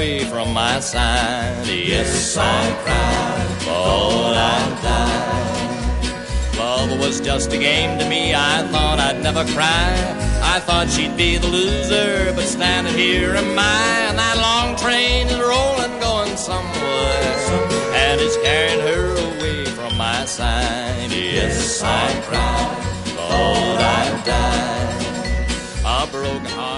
away from my side. Yes, I cried, thought I'd die. Love was just a game to me, I thought I'd never cry. I thought she'd be the loser, but standing here am I. And that long train is rolling, going somewhere, and it's carrying her away from my side. Yes, I cried, thought I'd die. A broken heart